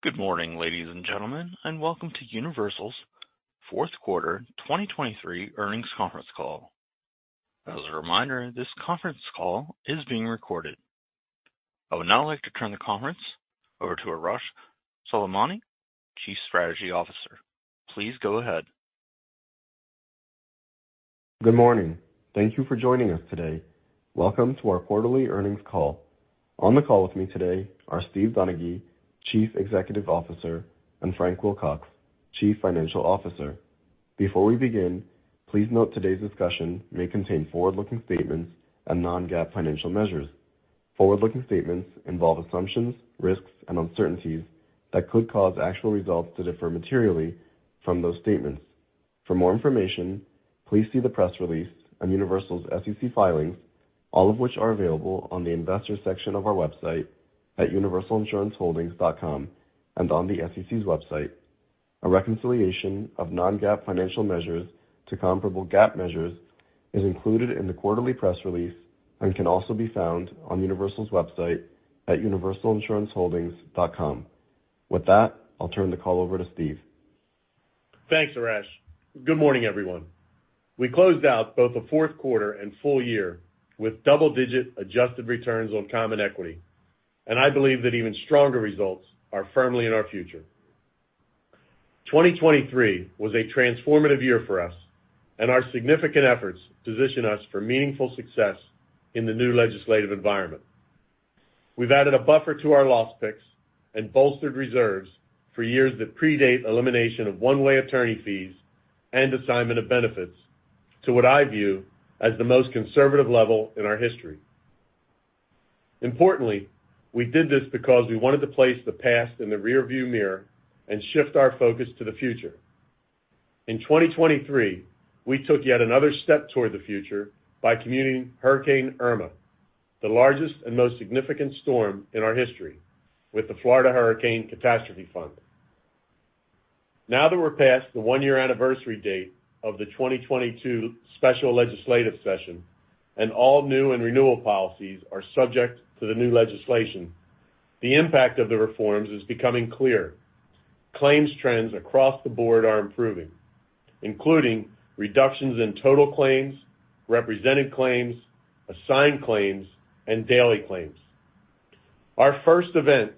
Good morning, ladies and gentlemen, and welcome to Universal's fourth quarter 2023 earnings conference call. As a reminder, this conference call is being recorded. I would now like to turn the conference over to Arash Soleimani, Chief Strategy Officer. Please go ahead. Good morning. Thank you for joining us today. Welcome to our quarterly earnings call. On the call with me today are Steve Donaghy, Chief Executive Officer, and Frank Wilcox, Chief Financial Officer. Before we begin, please note today's discussion may contain forward-looking statements and non-GAAP financial measures. Forward-looking statements involve assumptions, risks, and uncertainties that could cause actual results to differ materially from those statements. For more information, please see the press release and Universal's SEC filings, all of which are available on the Investors section of our website at universalinsuranceholdings.com and on the SEC's website. A reconciliation of non-GAAP financial measures to comparable GAAP measures is included in the quarterly press release and can also be found on Universal's website at universalinsuranceholdings.com. With that, I'll turn the call over to Steve. Thanks, Arash. Good morning, everyone. We closed out both the fourth quarter and full year with double-digit adjusted returns on common equity, and I believe that even stronger results are firmly in our future. 2023 was a transformative year for us, and our significant efforts position us for meaningful success in the new legislative environment. We've added a buffer to our loss picks and bolstered reserves for years that predate elimination of one-way attorney fees and assignment of benefits to what I view as the most conservative level in our history. Importantly, we did this because we wanted to place the past in the rearview mirror and shift our focus to the future. In 2023, we took yet another step toward the future by commuting Hurricane Irma, the largest and most significant storm in our history, with the Florida Hurricane Catastrophe Fund. Now that we're past the one-year anniversary date of the 2022 special legislative session and all new and renewal policies are subject to the new legislation, the impact of the reforms is becoming clear. Claims trends across the board are improving, including reductions in total claims, represented claims, assigned claims, and daily claims. Our first event,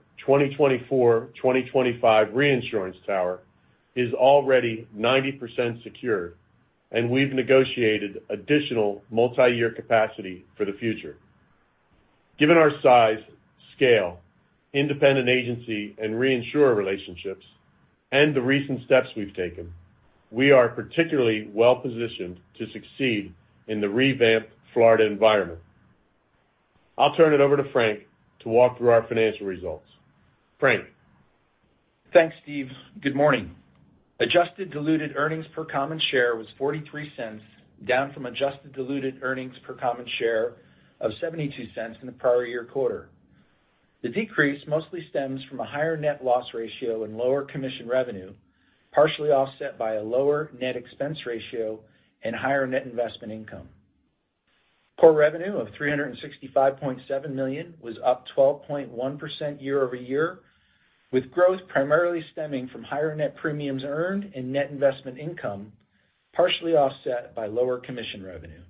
2024-2025 reinsurance tower, is already 90% secured, and we've negotiated additional multi-year capacity for the future. Given our size, scale, independent agency, and reinsurer relationships, and the recent steps we've taken, we are particularly well-positioned to succeed in the revamped Florida environment. I'll turn it over to Frank to walk through our financial results. Frank. Thanks, Steve. Good morning. Adjusted diluted earnings per common share was $0.43, down from adjusted diluted earnings per common share of $0.72 in the prior year quarter. The decrease mostly stems from a higher net loss ratio and lower commission revenue, partially offset by a lower net expense ratio and higher net investment income. Core revenue of $365.7 million was up 12.1% year over year, with growth primarily stemming from higher net premiums earned and net investment income, partially offset by lower commission revenue.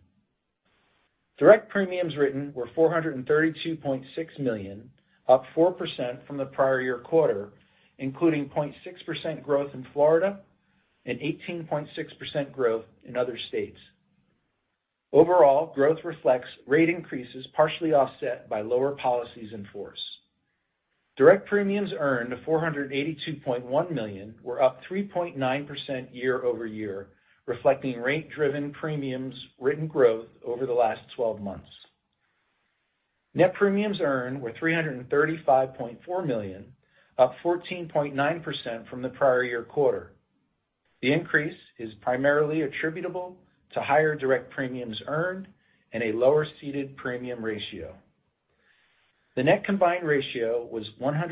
Direct premiums written were $432.6 million, up 4% from the prior year quarter, including 0.6% growth in Florida and 18.6% growth in other states. Overall, growth reflects rate increases partially offset by lower policies in force. Direct premiums earned of $482.1 million were up 3.9% year over year, reflecting rate-driven premiums written growth over the last 12 months. Net premiums earned were $335.4 million, up 14.9% from the prior year quarter. The increase is primarily attributable to higher direct premiums earned and a lower ceded premium ratio. The net combined ratio was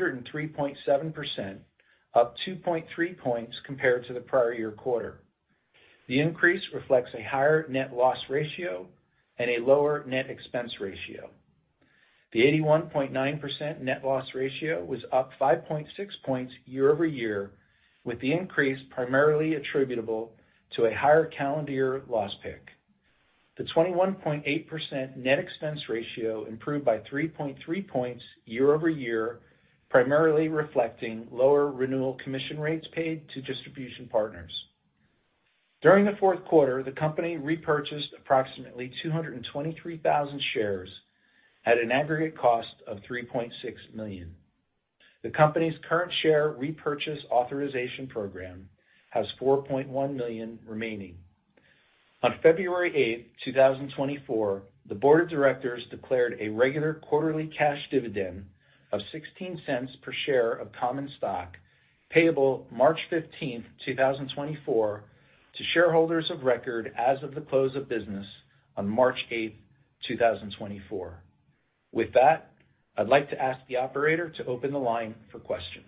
103.7%, up 2.3 points compared to the prior year quarter. The increase reflects a higher net loss ratio and a lower net expense ratio. The 81.9% net loss ratio was up 5.6 points year-over-year, with the increase primarily attributable to a higher calendar year loss pick. The 21.8% net expense ratio improved by 3.3 points year-over-year, primarily reflecting lower renewal commission rates paid to distribution partners. During the fourth quarter, the company repurchased approximately 223,000 shares at an aggregate cost of $3.6 million. The company's current share repurchase authorization program has 4.1 million remaining. On February 8, 2024, the board of directors declared a regular quarterly cash dividend of 16 cents per share of common stock, payable March 15, 2024, to shareholders of record as of the close of business on March 8, 2024. With that, I'd like to ask the operator to open the line for questions.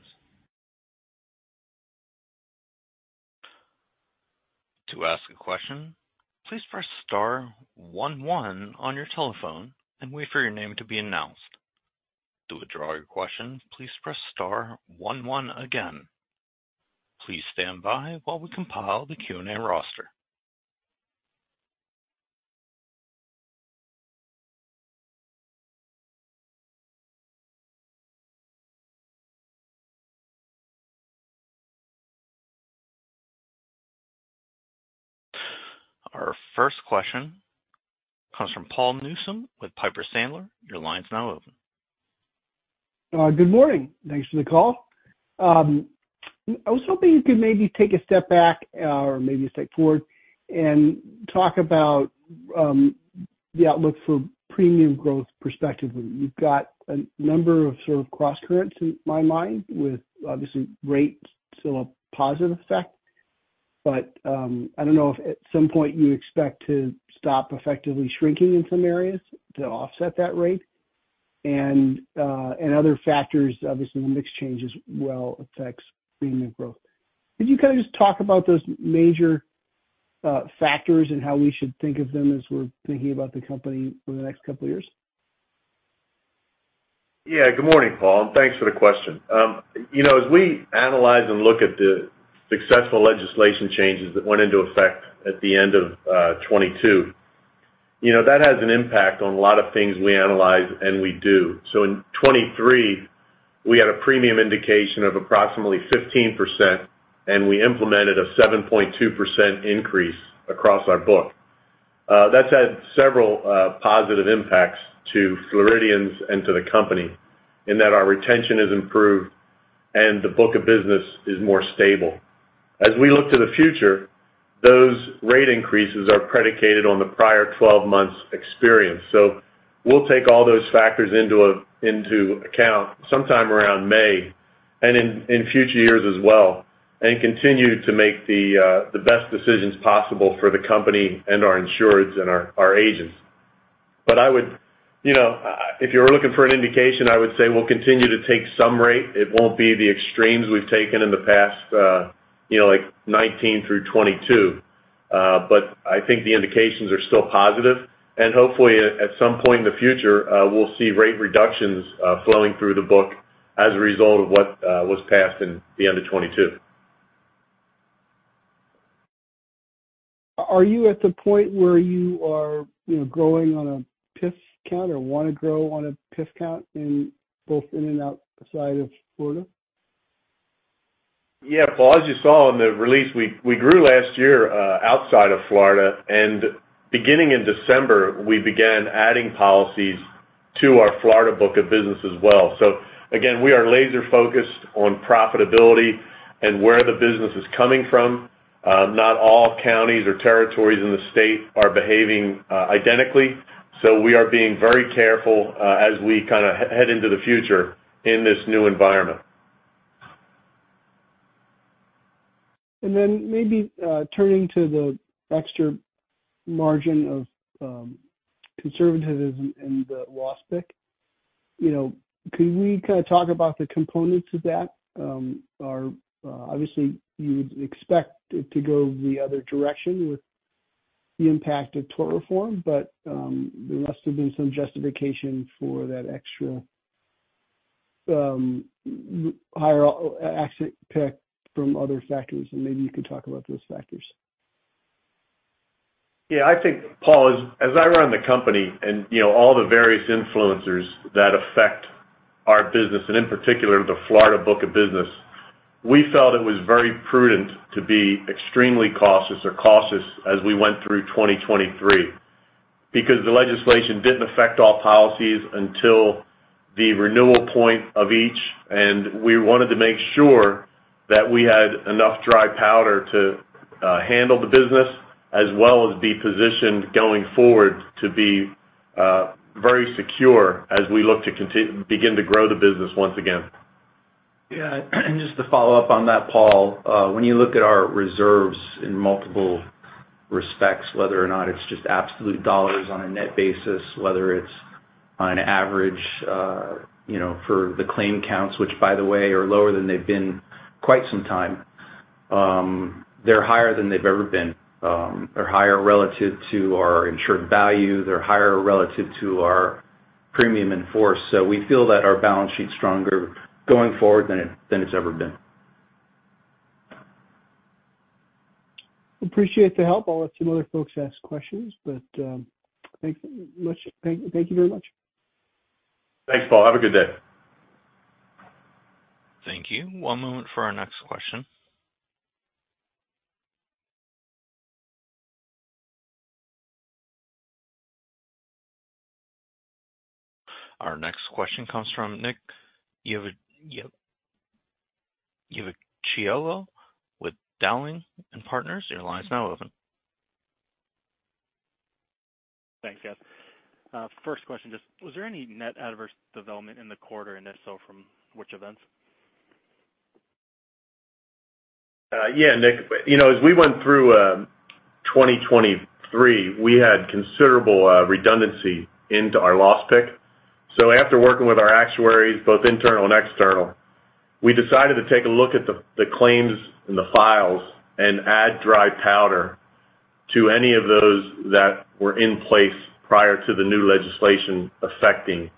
To ask a question, please press star 11 on your telephone and wait for your name to be announced. To withdraw your question, please press star 11 again. Please stand by while we compile the Q&A roster. Our first question comes from Paul Newsome with Piper Sandler. Your line's now open. Good morning. Thanks for the call. I was hoping you could maybe take a step back or maybe a step forward and talk about the outlook for premium growth prospectively. You've got a number of sort of cross currents in my mind, with obviously rate still a positive effect. But I don't know if at some point you expect to stop effectively shrinking in some areas to offset that rate, and other factors. Obviously, the mix change as well affects premium growth. Could you kind of just talk about those major factors and how we should think of them as we're thinking about the company for the next couple of years? Yeah, good morning, Paul, and thanks for the question. As we analyze and look at the successful legislation changes that went into effect at the end of 22, that has an impact on a lot of things we analyze and we do. So in 23, we had a premium indication of approximately 15%, and we implemented a 7.2% increase across our book. That's had several positive impacts to Floridians and to the company, in that our retention is improved and the book of business is more stable. As we look to the future, those rate increases are predicated on the prior 12 months' experience. So we'll take all those factors into account sometime around May and in future years as well, and continue to make the best decisions possible for the company and our insureds and our agents. But I would, if you were looking for an indication, I would say we'll continue to take some rate. It won't be the extremes we've taken in the past, like 19 through 22. But I think the indications are still positive, and hopefully at some point in the future, we'll see rate reductions flowing through the book as a result of what was passed in the end of 22. Are you at the point where you are, growing on a PIF count or want to grow on a PIF count in both in and outside of Florida? Yeah, Paul, as you saw in the release, we grew last year outside of Florida, and beginning in December, we began adding policies to our Florida book of business as well. So again, we are laser focused on profitability and where the business is coming from. Not all counties or territories in the state are behaving identically, so we are being very careful as we kind of head into the future in this new environment. And then maybe turning to the extra margin of conservatism in the loss pick, could we kind of talk about the components of that? Obviously, you would expect it to go the other direction with the impact of tort reform, but there must have been some justification for that extra higher accident pick from other factors, and maybe you could talk about those factors. Yeah, I think, Paul, as I run the company and, all the various influencers that affect our business, and in particular the Florida book of business, we felt it was very prudent to be extremely cautious as we went through 2023, because the legislation didn't affect all policies until the renewal point of each, and we wanted to make sure that we had enough dry powder to handle the business, as well as be positioned going forward to be very secure as we look to begin to grow the business once again. Yeah, and just to follow up on that, Paul, when you look at our reserves in multiple respects, whether or not it's just absolute dollars on a net basis, whether it's on average, for the claim counts, which, by the way, are lower than they've been quite some time, they're higher than they've ever been. They're higher relative to our insured value. They're higher relative to our premium in force. So we feel that our balance sheet's stronger going forward than it's ever been. Appreciate the help. I'll let some other folks ask questions, but thanks much. Thank you very much. Thanks, Paul. Have a good day. Thank you. One moment for our next question. Our next question comes from Nick Yaviciello with Dowling & Partners. Your line is now open. Thanks, guys. First question, just was there any net adverse development in the quarter, and if so, from which events? Yeah, Nick. As we went through 2023, we had considerable redundancy into our loss pick. So after working with our actuaries, both internal and external, we decided to take a look at the claims and the files and add dry powder to any of those that were in place prior to the new legislation affecting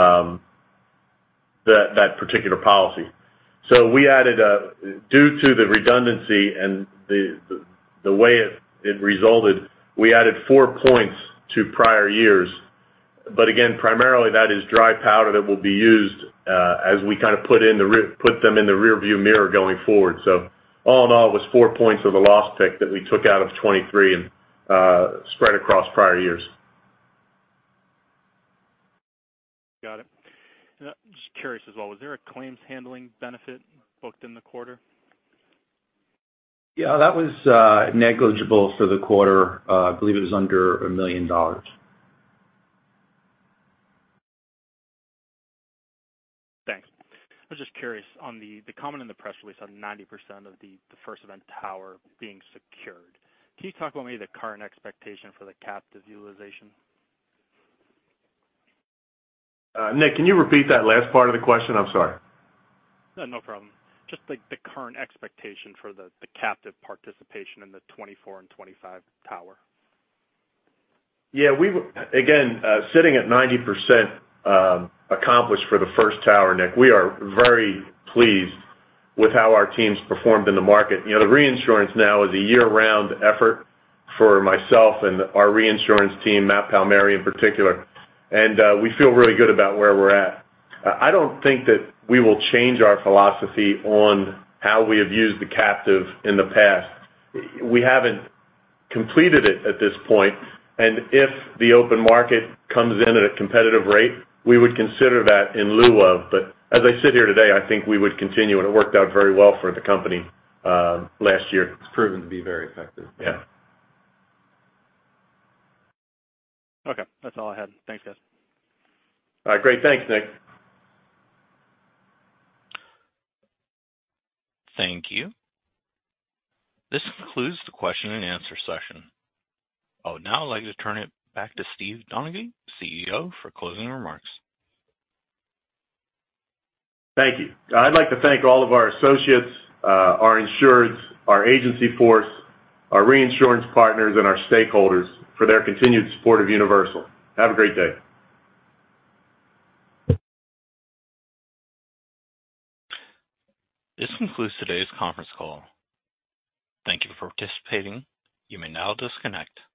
that particular policy. So we added, due to the redundancy and the way it resulted, we added 4 points to prior years. But again, primarily that is dry powder that will be used as we kind of put them in the rear view mirror going forward. So all in all, it was 4 points of the loss pick that we took out of 23 and spread across prior years. Got it. And just curious as well, was there a claims handling benefit booked in the quarter? Yeah, that was negligible for the quarter. I believe it was under $1 million. Thanks. I was just curious on the comment in the press release on 90% of the first event tower being secured. Can you talk about maybe the current expectation for the captive utilization? Nick, can you repeat that last part of the question? I'm sorry. No problem. Just like the current expectation for the captive participation in the 24 and 25 tower. Yeah, sitting at 90% accomplished for the first tower, Nick, we are very pleased with how our teams performed in the market. The reinsurance now is a year-round effort for myself and our reinsurance team, Matt Palmieri in particular, and we feel really good about where we're at. I don't think that we will change our philosophy on how we have used the captive in the past. We haven't completed it at this point, and if the open market comes in at a competitive rate, we would consider that in lieu of. But as I sit here today, I think we would continue, and it worked out very well for the company last year. It's proven to be very effective. Yeah. Okay, that's all I had. Thanks, guys. All right, great. Thanks, Nick. Thank you. This concludes the question and answer session. I would now like to turn it back to Steve Donaghy, CEO, for closing remarks. Thank you. I'd like to thank all of our associates, our insureds, our agency force, our reinsurance partners, and our stakeholders for their continued support of Universal. Have a great day. This concludes today's conference call. Thank you for participating. You may now disconnect.